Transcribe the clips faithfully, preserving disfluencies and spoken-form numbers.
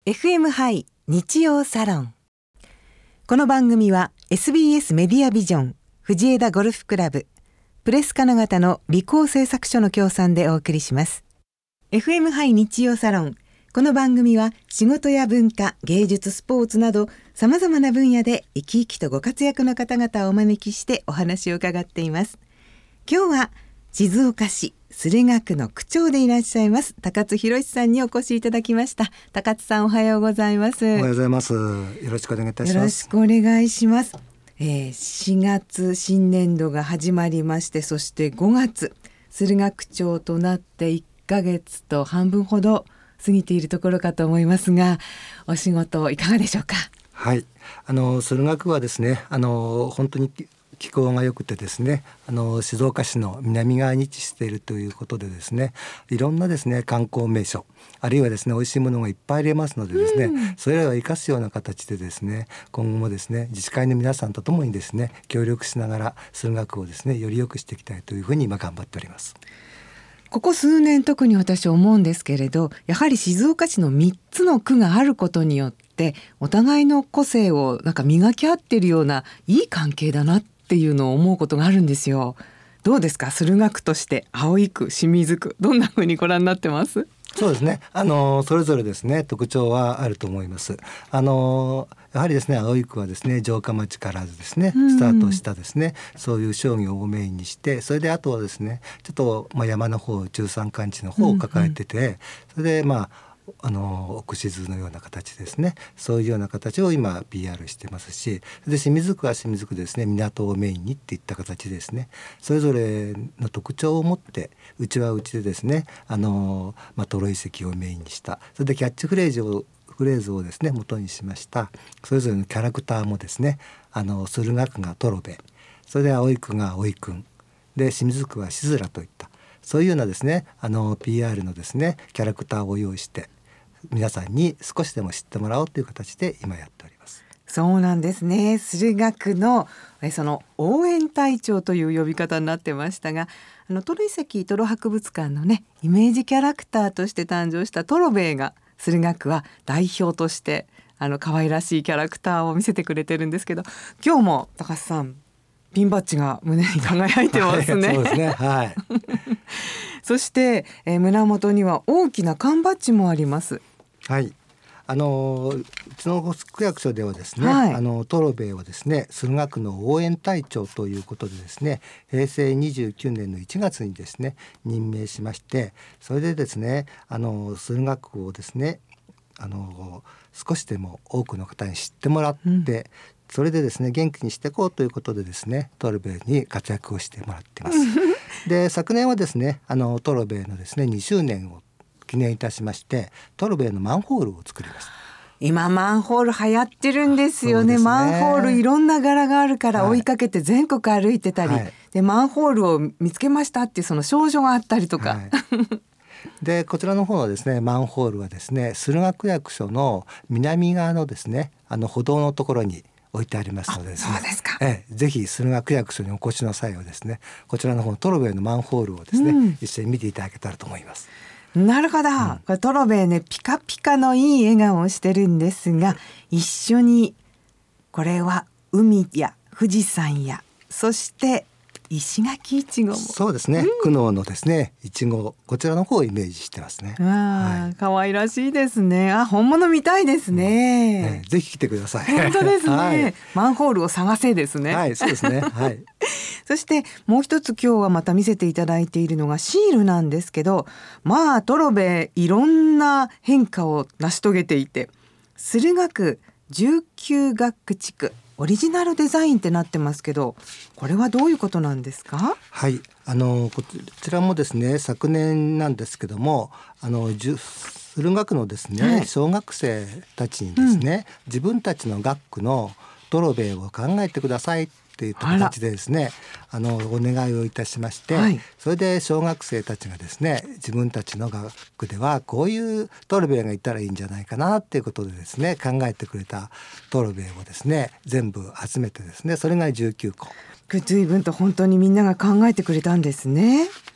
エフエム ハイ日曜サロン。この番組は エスビーエス メディアビジョン、藤枝ゴルフクラブ、プレス金型の理工製作所の協賛でお送りします。 エフエム ハイ日曜サロン。この番組は仕事や文化、芸術、スポーツなどさまざまな分野で生き生きとご活躍の方々をお招きしてお話を伺っています。今日は静岡市駿河区の区長でいらっしゃいます高津博さんにお越しいただきました。高津さん、おはようございます。 おはようございます。よろしくお願いいたします。 よろしくお願いします。えー、しがつ新年度が始まりまして、そしてごがつ駿河区長となっていっかげつと半分ほど過ぎているところかと思いますが、お仕事いかがでしょうか？ はい、あの駿河区はですね、あの本当に気候が良くてですね、あの静岡市の南側に位置しているということでですね、いろんなですね観光名所、あるいはですね美味しいものがいっぱいありますのでですね、うん、それらを生かすような形でですね、今後もですね自治会の皆さんとともにですね協力しながら駿河区をですねより良くしていきたいというふうに今頑張っております。 ここ数年特に私思うんですけれど、やはり静岡市のみっつの区があることによってお互いの個性をなんか磨き合っているようないい関係だなっていうのを思うことがあるんですよ。どうですか、駿河区として葵区、清水区、どんな風にご覧になってます？ そうですね、あのそれぞれですね特徴はあると思います。あのやはりですね葵区はですね城下町からですねスタートしたですね、うん、そういう商業をメインにして、それであとはですねちょっと、まあ、山の方、中山間地の方を抱えてて、うんうん、それでまああの奥静のような形ですね、そういうような形を今 ピーアール してますし、で清水区は清水区ですね、港をメインにっていった形ですね、それぞれの特徴を持ってうちはうちでですね、あの、まあ、トロ遺跡をメインにした、それでキャッチフレーズをフレーズをですね元にしましたそれぞれのキャラクターもですね、あの駿河区がトロベ、それで葵区が葵くんで、清水区はしずらといった、そういうようなですねあの ピーアール のですねキャラクターを用意して皆さんに少しでも知ってもらおうという形で今やっております。 そうなんですね。駿河区のえその応援隊長という呼び方になってましたが、あのトロ遺跡トロ博物館のねイメージキャラクターとして誕生したトロベイが駿河区は代表としてあの可愛らしいキャラクターを見せてくれてるんですけど、今日も高須さんピンバッジが胸に輝いてますね。 はい、そうですね、はい、 そして、えー、胸元には大きな缶バッジもあります。 はい、あのうちの区役所ではですね、はい、あのトロベイをですね駿河区の応援隊長ということでですね、へいせいにじゅうきゅうねんのいちがつにですね任命しまして、それでですねあの駿河区をですねあの少しでも多くの方に知ってもらって、うん、それでですね元気にしていこうということでですねトロベイに活躍をしてもらっていますで昨年はですねあのトロベイのですねにしゅうねんを記念いたしましてトロベイのマンホールを作りました。 今マンホール流行ってるんですよ ね, ねマンホールいろんな柄があるから追いかけて全国歩いてたり、はい、でマンホールを見つけましたっていうその賞状があったりとか、はい、 でこちらの方のですねマンホールはですね駿河区役所の南側のですねあの歩道のところに置いてありますのでですね、 そうですか、 ええ、ぜひ駿河区役所にお越しの際はですねこちらの方のトロベイのマンホールをですね、うん、一緒に見ていただけたらと思います。 なるほど、うん、これトロベイねピカピカのいい笑顔をしてるんですが、一緒にこれは海や富士山やそして石垣いちごも、 そうですね、うん、久能のですねいちご、こちらの方をイメージしてますね。 あ、はい、可愛らしいですね。あ、本物見たいですね、 うんね、ぜひ来てください。 本当ですね、はい、マンホールを探せですね。 はい、そうですね、はい、 そしてもう一つ今日はまた見せていただいているのがシールなんですけど、まあトロベイいろんな変化を成し遂げていて、駿河区じゅうきゅう学区地区オリジナルデザインってなってますけど、これはどういうことなんですか？ はい、あのこちらもですね昨年なんですけども、あの駿河区のですね、はい、小学生たちにですね、うん、自分たちの学区のトロベイを考えてくださいっていった形でですね、あのお願いをいたしまして、はい、それで小学生たちがですね自分たちの学区ではこういうトロベイがいたらいいんじゃないかなっていうことでですね考えてくれたトロベイをですね全部集めてですね、それがじゅうきゅうこ。 随分と本当にみんなが考えてくれたんですね。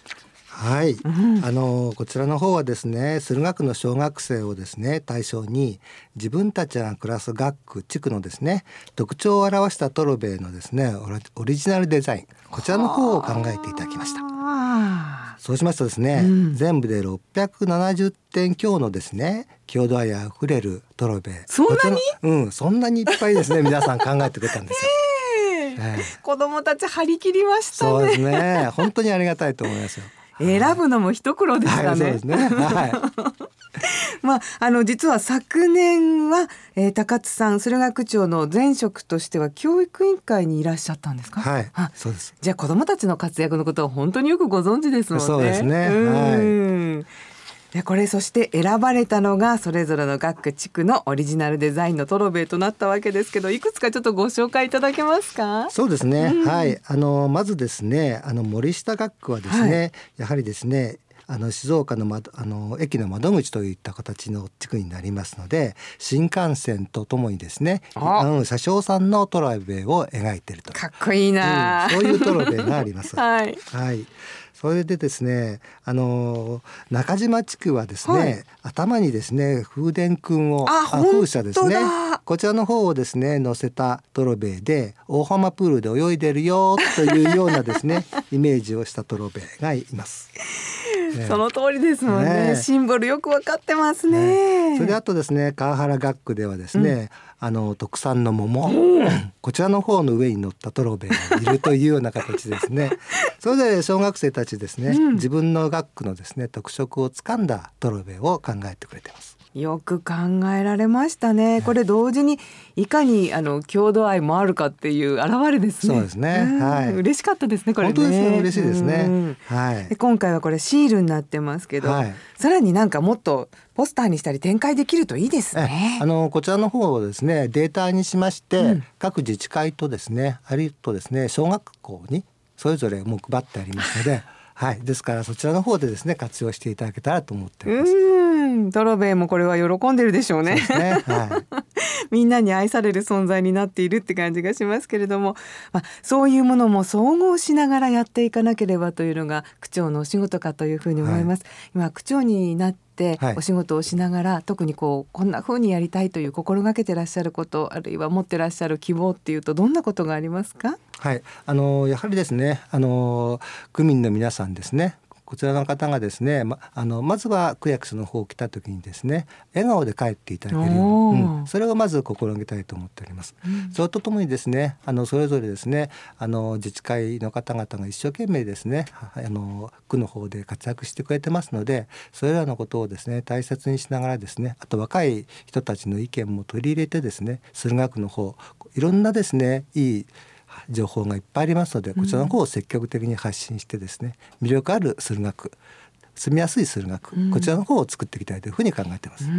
はい、 うん、 あのこちらの方はですね、駿河区の小学生をですね対象に、自分たちが暮らす学区地区のですね特徴を表したトロベのですねオリオリジナルデザイン、こちらの方を考えていただきました。 はあ、 そうしますとですね、 うん、 全部でろっぴゃくななじゅってん強のですね郷土愛あふれるトロベ、 そんなにこちらのうんそんなにいっぱいですね皆さん考えてくれたんですよ。 ええ、 ええ、 子供たち張り切りましたそうですね。 ね、本当にありがたいと思いますよ。 選ぶのも一苦労でしはい、そうでたね。 すね。はい。 まあ、あの実は昨年は、えー、高津さん駿河区長の前職としては教育委員会にいらっしゃったんですか？ はい、 あ、 そうです。 じゃあ子どもたちの活躍のことは本当によくご存知ですもんね。 そうですね。 うんはい。 でこれそして選ばれたのがそれぞれの学区地区のオリジナルデザインのトロベイとなったわけですけど、いくつかちょっとご紹介いただけますか？ そうですね。 うん、 はい。あのまずですね、あの森下学区はですね、はい、やはりですね。あの静岡の、窓あの駅の窓口といった形の地区になりますので、新幹線とともにですね、あの車掌さんのトロベイを描いていると、 かっこいいな、 うん、そういうトロベイがあります。 はい、 はい。それでですね、あの中島地区はですね、はい、頭にですね風伝君をああ風車ですね、 だ、 こちらの方をですね乗せたトロベイで大浜プールで泳いでるよというようなですねイメージをしたトロベイがいます。 ね、その通りですもんね。ね、シンボルよくわかってますね。 ね、それであとですね川原学区ではですね、うん、あの特産の桃、こちらの方の上に乗ったトロベイがいるというような形ですね。それで小学生たちですね、うん、自分の学区のですね特色をつかんだトロベイを考えてくれています。 よく考えられましたね。これ同時にいかにあの郷土愛もあるかっていう表れですね。 そうですね。はい。 嬉しかったですねこれね。 本当ですね。嬉しいですね。はい。 で今回はこれシールになってますけど、はい、さらになんかもっとポスターにしたり展開できるといいですね。 あのこちらの方をですねデータにしまして、うん、各自治会とですねあるいとですね小学校にそれぞれもう配ってありますので。はい、ですからそちらの方でですね活用していただけたらと思っています。 うん、トロベイもこれは喜んでるでしょうね。 そうですね、はい、 みんなに愛される存在になっているって感じがしますけれども、まあ、そういうものも総合しながらやっていかなければというのが区長のお仕事かというふうに思います、はい、今区長になってお仕事をしながら、はい、特にこうこんな風にやりたいという心がけてらっしゃること、あるいは持ってらっしゃる希望っていうとどんなことがありますか？ はい、あのやはりですねあの区民の皆さんですね、こちらの方がですね ま, あのまずは区役所の方を来た時にですね笑顔で帰っていただけるように、うん、それをまず心がけたいと思っております、うん、それとともにですねあのそれぞれですねあの自治会の方々が一生懸命ですねあの区の方で活躍してくれてますので、それらのことをですね大切にしながらですね、あと若い人たちの意見も取り入れてですね駿河区の方いろんなですねいい情報がいっぱいありますので、こちらの方を積極的に発信してですね、うん、魅力ある駿河区、住みやすい駿河区、うん、こちらの方を作っていきたいというふうに考えています、うん、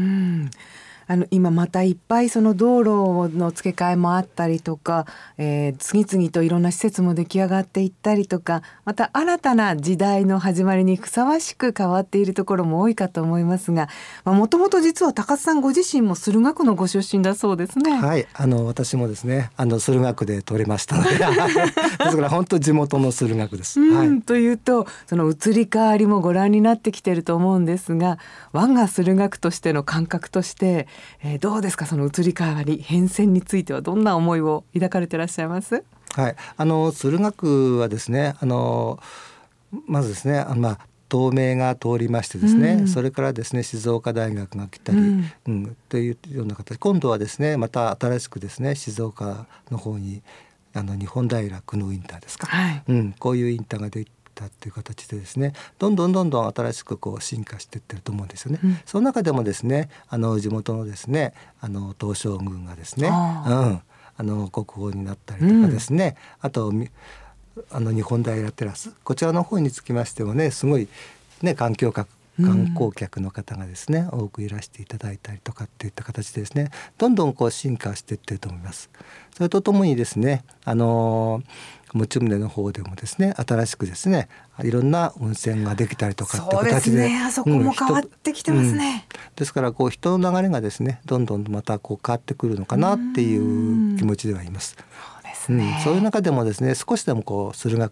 あの今またいっぱいその道路の付け替えもあったりとか、えー、次々といろんな施設も出来上がっていったりとか、また新たな時代の始まりにふさわしく変わっているところも多いかと思いますが、もともと実は高須さんご自身も駿河区のご出身だそうですね。 はい、あの私もですねあの駿河区で取れましたのでですから本当地元の駿河区です、 うん、 はい、 というとその移り変わりもご覧になってきていると思うんですが、我が駿河区としての感覚としてえー、どうですか、その移り変わり変遷についてはどんな思いを抱かれていらっしゃいます？ はい、あの駿河区はですねあのまずですねあの、まあ、東名が通りましてですね、うん、それからですね静岡大学が来たり、うんうん、というような形、今度はですねまた新しくですね静岡の方にあの日本平区のインターですか、はい、うん、こういうインターができっていう形でですねどんどんどんどん新しくこう進化していってると思うんですよね、うん、その中でもですねあの地元のですねあの東照宮がですねあ、うん、あの国宝になったりとかですね、うん、あとあの日本平テラス、こちらの方につきましてもねすごいね環境観光客の方がですね、うん、多くいらしていただいたりとかっていった形でですねどんどんこう進化していってると思います。それとともにですねあの持宗の方でもですね新しくですねいろんな温泉ができたりとかって形で、 そうですね、あそこも変わってきてますね、 うん、ですからこう人の流れがですねどんどんまたこう変わってくるのかなっていう気持ちではいます。そうですね、うん、そういう中でもですね少しでもこう駿河区の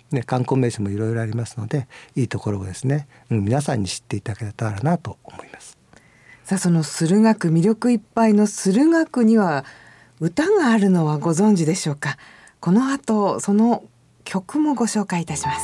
ね、観光名所もいろいろありますので、いいところをですね、うん、皆さんに知っていただけたらなと思います。 さあ、その駿河区、魅力いっぱいの駿河区には歌があるのはご存知でしょうか。この後その曲もご紹介いたします。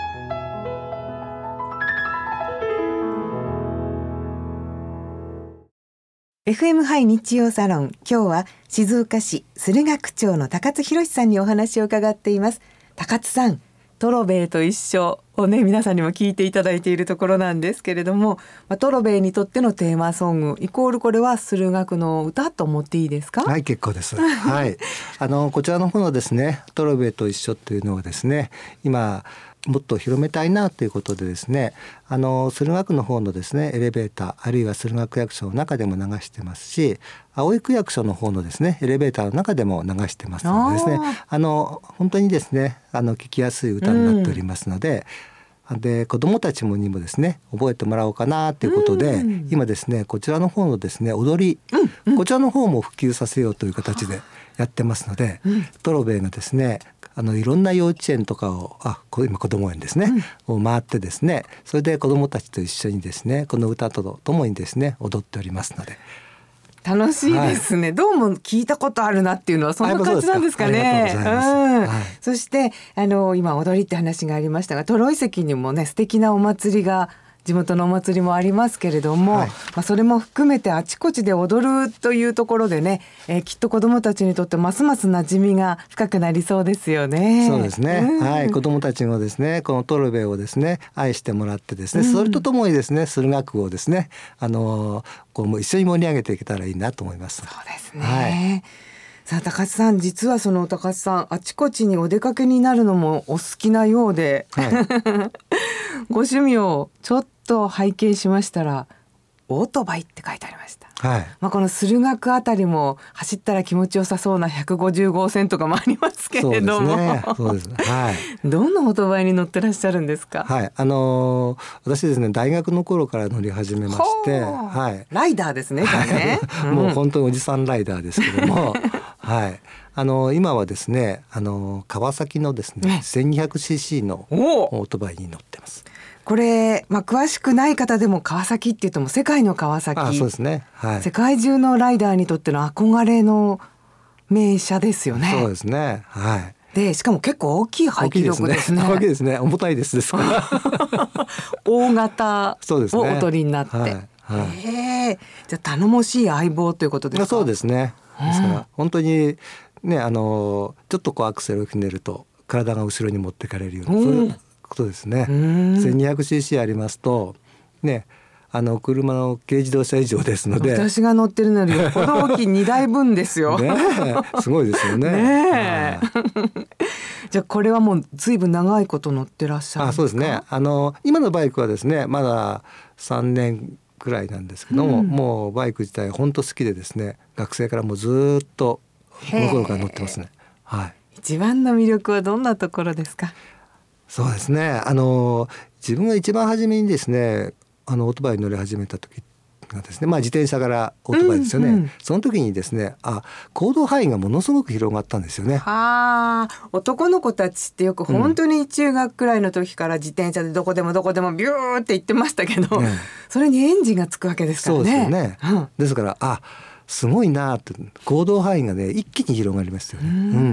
エフエム ハイ日曜サロン、今日は静岡市駿河区長の高津博さんにお話を伺っています。高津さん、トロベイと一緒をね、皆さんにも聞いていただいているところなんですけれども、まあ、トロベイにとってのテーマソングイコールこれは駿河区の歌と思っていいですか？ はい、結構です。はい、あのこちらの方のですね、トロベイと一緒というのはですね、今もっと広めたいなということでですね、あの駿河区の方のですねエレベーター、あるいは駿河区役所の中でも流してますし、葵区役所の方のですねエレベーターの中でも流してますのでですね、あの本当にですね、あの聞きやすい歌になっておりますので、うん、で子どもたちもにもですね覚えてもらおうかなということで、うん、今ですねこちらの方のですね踊り、うんうん、こちらの方も普及させようという形でやってますので、うん、トロベイがですね、あのいろんな幼稚園とかをあ今子ども園ですね、うん、を回ってですね、それで子どもたちと一緒にですねこの歌とともにですね踊っておりますので、 楽しいですね、はい、どうも聞いたことあるなっていうのはそんな感じなんですかね。そしてあの今踊りって話がありましたが、トロイ関にもね素敵なお祭りが、地元のお祭りもありますけれども、はい、まあ、それも含めてあちこちで踊るというところでね、えー、きっと子どもたちにとってますます馴染みが深くなりそうですよね。 そうですね、うん、はい、子どもたちもですねこのトロベイをですね愛してもらってですね、うん、それとともにですね駿河区をですね、あのー、こうも一緒に盛り上げていけたらいいなと思います。 そうですね、はい。さあ高津さん、実はその高津さんあちこちにお出かけになるのもお好きなようで、はい、ご趣味をちょっと拝見しましたらオートバイって書いてありました。はい、まあ、この駿河区あたりも走ったら気持ちよさそうなひゃくごじゅう号線とかもありますけれども、 そうですね、はい、 どんなオートバイに乗ってらっしゃるんですか？ はい、あのー、私ですね大学の頃から乗り始めまして、はい、 ライダーですね、ねもう本当におじさんライダーですけどもはい、あのー、今はですね、あのー、川崎のですね せんにひゃくシーシー のオートバイに乗ってます。 これ、まあ、詳しくない方でも川崎って言っても世界の川崎、 あ、そうですね、はい、 世界中のライダーにとっての憧れの名車ですよね。 そうですね、はい、 でしかも結構大きい排気力ですね。 大きいですね、重たいですですから大型をお取りになって、ね、はいはい、えー、じゃあ頼もしい相棒ということですか？ そうですね、ですから本当にね、あのちょっとこうアクセルをひねると体が後ろに持ってかれるような、そういうことですね。せんにひゃくシーシー ありますとね、あの車の軽自動車以上ですので、 私が乗ってるのよりよっぽど大きいにだいぶんですよね、すごいですよね。 ねじゃあこれはもうずいぶん長いこと乗ってらっしゃるんですか？あ、 そうですね、あの今のバイクはですねまださんねんくらいなんですけども、うん、もうバイク自体本当好きでですね、学生からもうずっとこの頃から乗ってますね。はい、 一番の魅力はどんなところですか？ そうですね、あの自分が一番初めにですねあのオートバイに乗り始めた時がですね、まあ、自転車からオートバイですよね、うんうん、その時にですね、あ、行動範囲がものすごく広がったんですよね。 はあ、男の子たちってよく本当に中学くらいの時から自転車でどこでもどこでもビューって行ってましたけど、うん、それにエンジンがつくわけですからね。 そうですよね、うん、ですからあすごいなって、行動範囲がね一気に広がりますよね。うん、うん、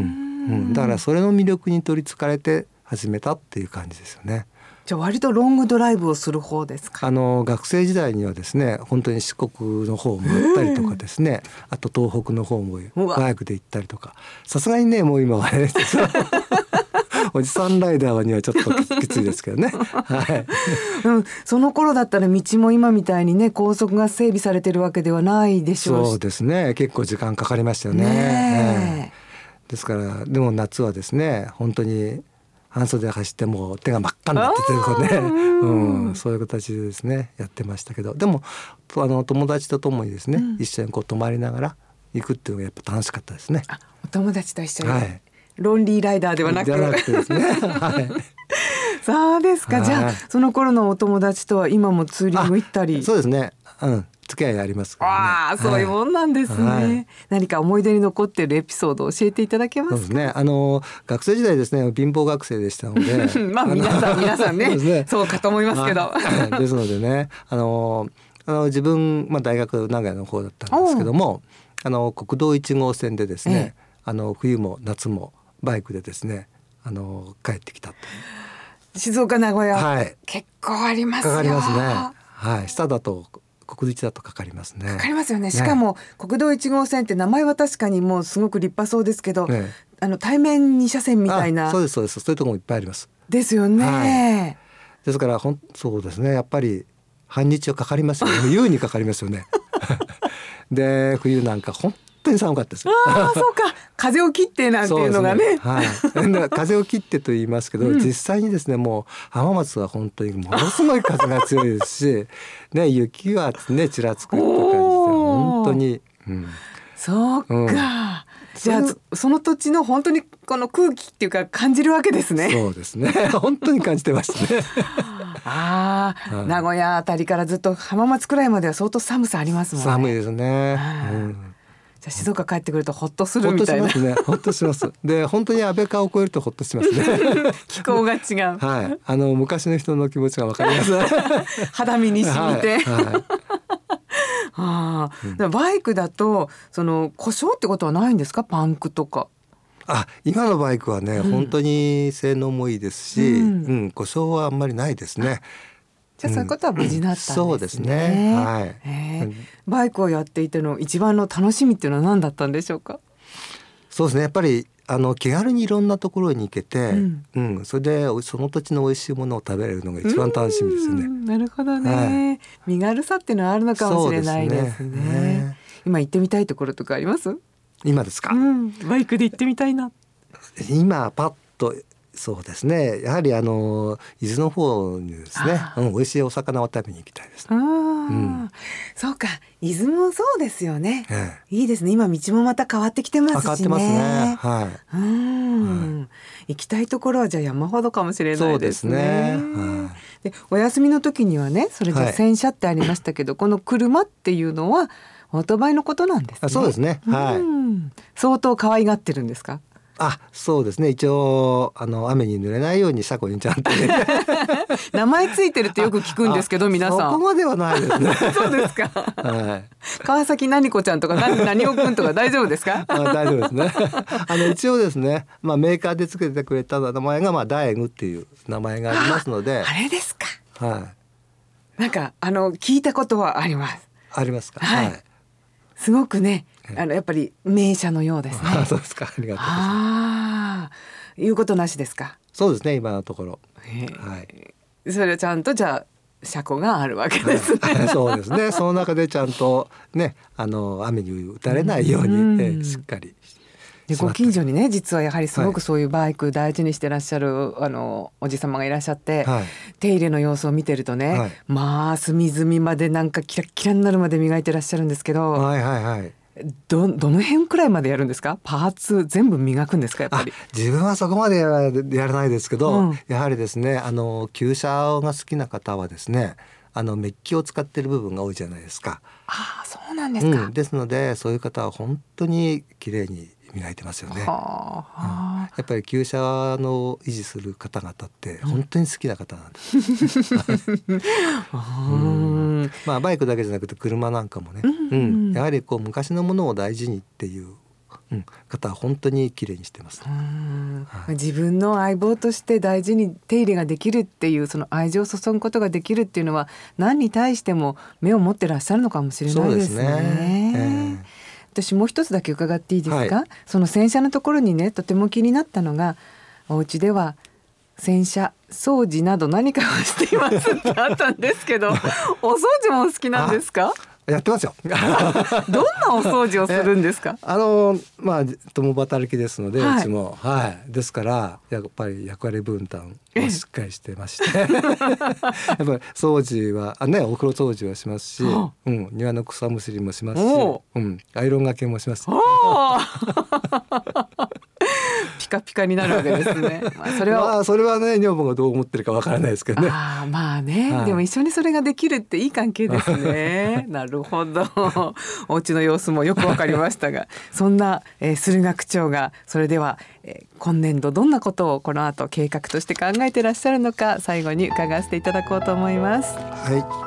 だからそれの魅力に取りつかれて始めたっていう感じですよね。 じゃあ割とロングドライブをする方ですか？ あの学生時代にはですね本当に四国の方も行ったりとかですね、あと東北の方もバイクで行ったりとか、さすがにねもう今はねおじさんライダーにはちょっときついですけどね、はいうん、その頃だったら道も今みたいにね高速が整備されてるわけではないでしょうし。 そうですね、結構時間かかりましたよね。ねえー、ですからでも夏はですね本当に半袖で走っても手が真っ赤になっててこうね、うん、そういう形でですねやってましたけど、でもあの友達とともにですね、うん、一緒にこう泊まりながら行くっていうのがやっぱ楽しかったですね。 あ、お友達と一緒に、 はい、 ロンリーライダーではなくじゃなくてですね、はい、 そうですか。じゃあその頃のお友達とは今もツーリング行ったり。 そうですね、うん、 付き合いありますからね。 ああ、そういうもんなんですね、はい、何か思い出に残っているエピソードを教えていただけますか？ そうですね、あの学生時代ですね、貧乏学生でしたのでまあ皆さん皆さんねそうね、そうかと思いますけどですのでね、あのあの自分、まあ、大学名古屋の方だったんですけども、あの国道いち号線でですね、ええ、あの冬も夏もバイクでですね、あの帰ってきたと。 静岡名古屋、 はい、 結構ありますよ。 かかりますね、はい、下だと国道いちだとかかりますね。 かかりますよね。しかも、ね、国道いち号線って名前は確かにもうすごく立派そうですけど、ね、あの対面に車線みたいな。 そうですそうです、そういうところもいっぱいありますですよね、 はい、ですからほんそうですね、やっぱり半日はかかりますよね優にかかりますよねで冬なんか本当に寒かったです。 あそうか、風を切ってなんていうのが ね, ね、 はい、風を切ってと言いますけど、うん、実際にですね、もう浜松は本当にものすごい風が強いですし、ね、雪はねちらつくって感じで本当に、うん、 そうか、うん、じゃあその土地の本当にこの空気っていうか感じるわけですね。 そうですね、本当に感じてましたねああ、うん、名古屋あたりからずっと浜松くらいまでは相当寒さありますもんね。 寒いですね、うん、 じゃあ静岡帰ってくるとホッとするみたいな。 ホッとしますね、ホッとしますで本当に安倍川を越えるとホッとしますね気候が違う、 はい、あの昔の人の気持ちが分かります肌身に染みて、はいはいあうん、バイクだとその故障ってことはないんですか？パンクとか。 あ、今のバイクはね、うん、本当に性能もいいですし、うんうん、故障はあんまりないですね。 じゃあそういうことは無事だったんですね、うん、 そうですね、はい、 えー、バイクをやっていての一番の楽しみっていうのは何だったんでしょうか？ そうですね、やっぱりあの気軽にいろんなところに行けて、うんうん、それでその土地の美味しいものを食べれるのが一番楽しみですね。 なるほどね、はい、身軽さっていうのはあるのかもしれないですね。そうですね。今行ってみたいところとかあります？ 今ですか、 うん、バイクで行ってみたいな。 今パッとそうですね、やはりあの伊豆の方にですね、うん、美味しいお魚を食べに行きたいです。 あ、うん、そうか、伊豆もそうですよね、ええ、いいですね。今道もまた変わってきてますしね。変わってますね、はい、うん、はい、行きたいところはじゃあ山ほどかもしれないですね。そうですね、はい、でお休みの時にはね、それじゃ洗車ってありましたけど、はい、この車っていうのはオートバイのことなんですね。 あ、そうですね、はい、うん、 相当可愛がってるんですか？ あ、そうですね、一応あの雨に濡れないように車庫にちゃんと名前ついてるってよく聞くんですけど、皆さん。 そこまではないですねそうですか、 はい、 川崎何子ちゃんとか何何尾くんとか大丈夫ですか？ あ、大丈夫ですねあの一応ですね、まあ、メーカーで付けてくれた名前が、まあ、ダエグっていう名前がありますので。 あれですか、 はい、 なんかあの聞いたことはあります。 ありますか、 はい、はい、すごくね、あのやっぱり名車のようですね。 あ、そうですか、ありがとうございます。 あ、いうことなしですか？ そうですね、今のところ、 はい、それはちゃんとじゃあ車庫があるわけですね、 はい、そうですね、その中でちゃんとね、あの雨に打たれないように、うん、えしっかり。 でご近所にね、実はやはりすごくそういうバイク大事にしてらっしゃる、はい、あのおじ様がいらっしゃって、はい、手入れの様子を見てるとね、はい、まあ隅々までなんかキラッキラになるまで磨いてらっしゃるんですけど、 はいはいはい、 ど, どの辺くらいまでやるんですか？パーツ全部磨くんですか？やっぱり自分はそこまでや ら, やらないですけど、うん、やはりですね、あの旧車が好きな方はですね、あのメッキを使っている部分が多いじゃないですか。 あ、そうなんですか、 うん、ですのでそういう方は本当に綺麗に磨いてますよね。はあ、うん、やっぱり旧車の維持する方々って本当に好きな方なんです、うん、まあバイクだけじゃなくて車なんかもね、うんうん、やはりこう昔のものを大事にっていう、うん、方は本当に綺麗にしてます、うん、 はい、自分の相棒として大事に手入れができるっていう、その愛情を注ぐことができるっていうのは何に対しても目を持ってらっしゃるのかもしれないですね。そうですね、えー私もう一つだけ伺っていいですか？はい、その洗車のところにね、とても気になったのが、お家では洗車掃除など何かをしていますってあったんですけどお掃除も好きなんですか？ やってますよどんなお掃除をするんですか？ あのまあ共働きですので、はい、うちも、はい、ですからやっぱり役割分担をしっかりしてましてやっぱり掃除はあ、ね、お風呂掃除はしますし、うん、庭の草むしりもしますし、うん、アイロンがけもしますピカピカになるわけですね。まあ、それは、 まあ、それはね女房がどう思ってるかわからないですけどね。 あまあね、 はい、 でも一緒にそれができるっていい関係ですね。なるほど。お家の様子もよくわかりましたがそんな、えー、駿河区長がそれでは、えー、今年度どんなことをこの後計画として考えていらっしゃるのか最後に伺わせていただこうと思います。 はい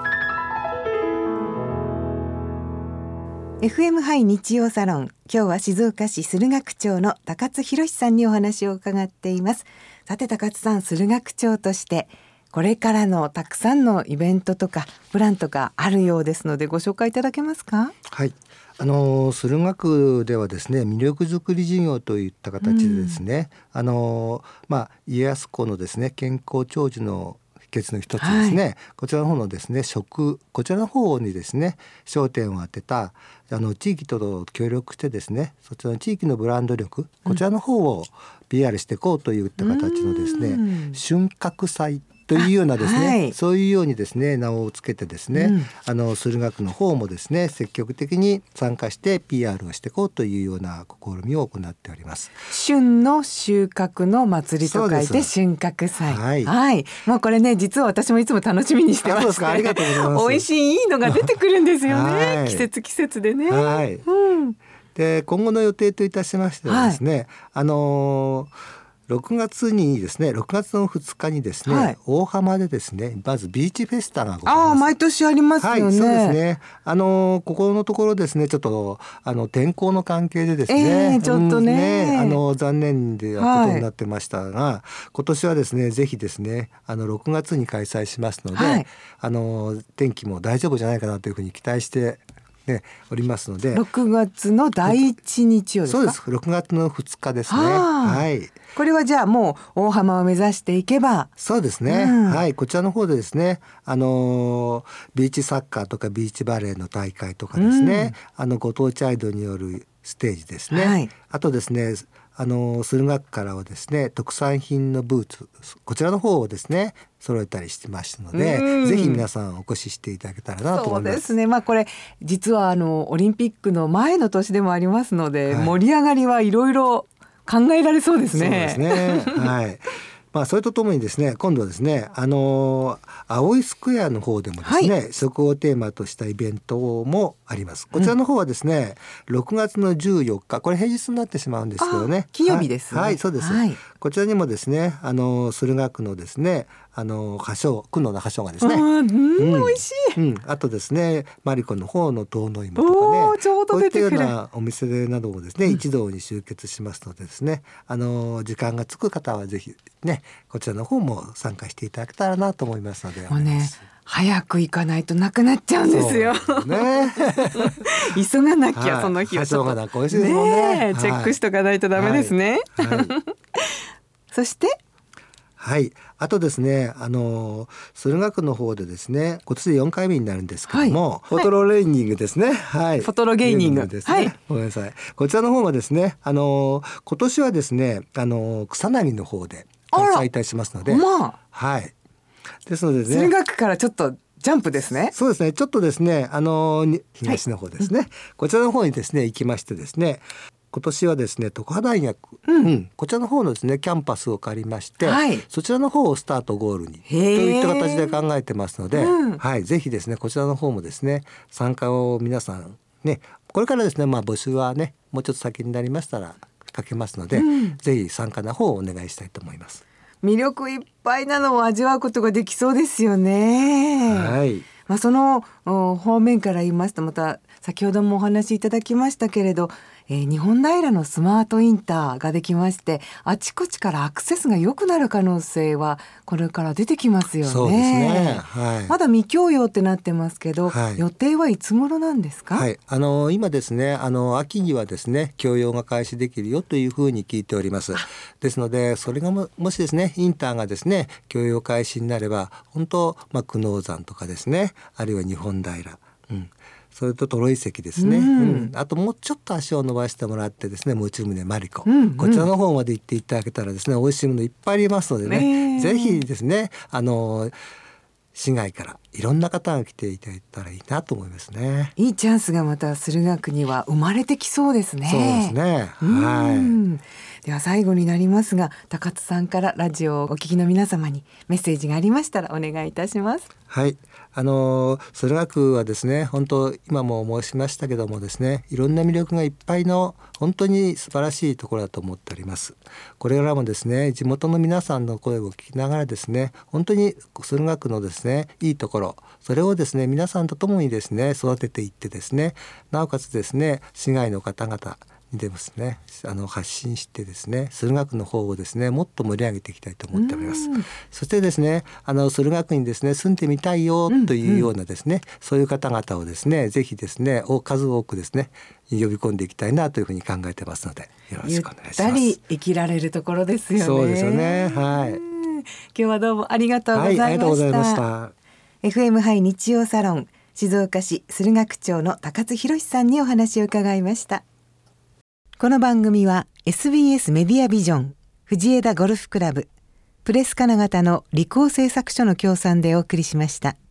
エフエム ハイ日曜サロン、今日は静岡市駿河区長の高津博さんにお話を伺っています。さて高津さん、駿河区長としてこれからのたくさんのイベントとかプランとかあるようですのでご紹介いただけますか？ はい、あの駿河区ではですね魅力づくり事業といった形でですね、うん、あのまあ、家康公のですね健康長寿の秘訣の一つですね、はい、こちらの方のですね食こちらの方にですね焦点を当てたあの地域と協力してですねそちらの地域のブランド力こちらの方を ピーアール していこうといった形のですね、うん、春閣祭というようなですね、はい、そういうようにですね名をつけてですね、うん、あの駿河区の方もですね積極的に参加して ピーアール をしていこうというような試みを行っております。 春の収穫の祭りと書いて春閣祭、はいはい、もうこれね実は私もいつも楽しみにしてまして、 ありがとうございます。 美味しいいいのが出てくるんですよね、はい、季節季節でね、 はいうん、で今後の予定といたしましてはですね、はい、あのーろくがつにですねろくがつのふつかにですね、はい、大浜でですねまずビーチフェスタがございます。 あ毎年ありますよね、はい、 そうですねあのここのところですねちょっとあの天候の関係でですね、 えー、ちょっと ね,、うん、ねあの残念ではことになってましたが、はい、今年はですねぜひですねあのろくがつに開催しますので、はい、あの天気も大丈夫じゃないかなというふうに期待してね、おりますのでろくがつのだいいち日曜ですか？ そうですろくがつのふつかですね、はい、 これはじゃあもう大浜を目指していけばそうですね、うん、はいこちらの方でですねあのビーチサッカーとかビーチバレーの大会とかですね、うん、あのご当地アイドルによるステージですね、はい、あとですねあの駿河区からはですね特産品のブーツこちらの方をですね揃えたりしてましたので、うん、ぜひ皆さんお越ししていただけたらなと思います。 そうですね、まあ、これ実はあのオリンピックの前の年でもありますので、はい、盛り上がりはいろいろ考えられそうですね。 そうですねはいまあ、それとともにですね今度はですねあの青いスクエアの方でもですね、はい、食をテーマとしたイベントもあります。こちらの方はですね、うん、ろくがつのじゅうよっかこれ平日になってしまうんですけどね金曜日ですね、 はい、はい、そうです、はい、こちらにもですねあの駿河区のですねあの歌唱区の歌唱がですね、 うんうん、美味しい、 うん、あとですねマリコの方の遠野芋とかねちょうど出てくるこういったようなお店などもですね、うん、一堂に集結しますのでですねあの時間がつく方はぜひねこちらの方も参加していただけたらなと思いますのでもうね早く行かないとなくなっちゃうんですよ。 そうね、 急がなきゃ、はい、その日はちょっと、 ね、美味しいですもんね、 チェックしとかないとダメですね、はいはい、そしてはい、あとですねあの駿河区の方でですね今年でよんかいめになるんですけども、はい、フォトロレーニングですね、はい、 フォトロゲーニングですね、はい、ごめんなさいこちらの方がですねあの今年はですねあの草薙の方で開催いたしますので、 まあ、 はいですのでね駿河区からちょっとジャンプですね。 そうですねちょっとですねあの東の方ですね、はい、こちらの方にですね行きましてですね今年はですね常葉大学、うんうん、こちらの方のですねキャンパスを借りまして、はい、そちらの方をスタートゴールにといった形で考えてますので、うんはい、ぜひですねこちらの方もですね参加を皆さんねこれからですね、まあ、募集はねもうちょっと先になりましたらかけますので、うん、ぜひ参加の方をお願いしたいと思います。 魅力いっぱいなのを味わうことができそうですよね。 はい、 まあ、その方面から言いますとまた先ほどもお話しいただきましたけれど、えー、日本平のスマートインターができましてあちこちからアクセスが良くなる可能性はこれから出てきますよね。 そうですね、はい、 まだ未供用ってなってますけど、はい、予定はいつ頃なんですか？ はい、あの今ですねあの秋にはですね供用が開始できるよというふうに聞いております。ですのでそれが も, もしですねインターがですね供用開始になれば本当、まあ、久能山とかですねあるいは日本平、うん、それとトロイ石ですね、うんうん、あともうちょっと足を伸ばしてもらってですねもちむねマリコ、うんうん、こちらの方まで行っていただけたらですね美味しいものいっぱいありますのでね、ぜひですねあの市外からいろんな方が来ていただいたらいいなと思いますね。 いいチャンスがまた駿河区には生まれてきそうですね。 そうですね、はい、 では最後になりますが、高津さんからラジオをお聞きの皆様にメッセージがありましたらお願いいたします。 はい、あの駿河区はですね、本当今も申しましたけどもですね、いろんな魅力がいっぱいの本当に素晴らしいところだと思っております。これからもですね、地元の皆さんの声を聞きながらですね、本当に駿河区のですねいいところ、それをですね皆さんと共にですね育てていってですね、なおかつですね市外の方々にですねあの発信してですね、駿河区の方をですねもっと盛り上げていきたいと思っております。そしてですね、あの駿河区にですね住んでみたいよというようなですね、うんうん、そういう方々をですねぜひですね数多くですね呼び込んでいきたいなというふうに考えてますので、よろしくお願いします。 ゆったり生きられるところですよね。 そうですよね。はい。 今日はどうもありがとうございました。はい、ありがとうございました。エフエム ハイ日曜サロン、静岡市駿河区長の高津博さんにお話を伺いました。この番組は エスビーエス メディアビジョン、藤枝ゴルフクラブ、プレス金型の理工製作所の協賛でお送りしました。